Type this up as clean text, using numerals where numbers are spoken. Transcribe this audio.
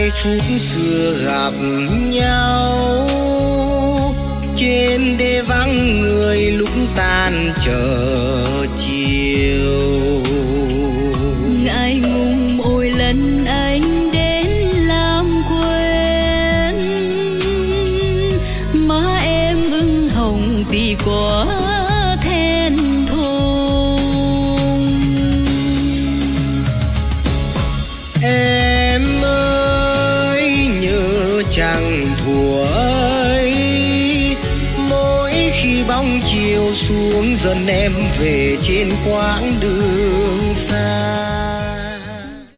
phút xưa gặp nhau trên đê vắng người lúc tan chợ chiều. Ngại ngùng mỗi lần anh đến làm quên, má em ửng hồng vì quá thẹn thùng. Em ơi nhớ chẳng thuở, mỗi khi bóng chiều xuống dần em về trên quãng đường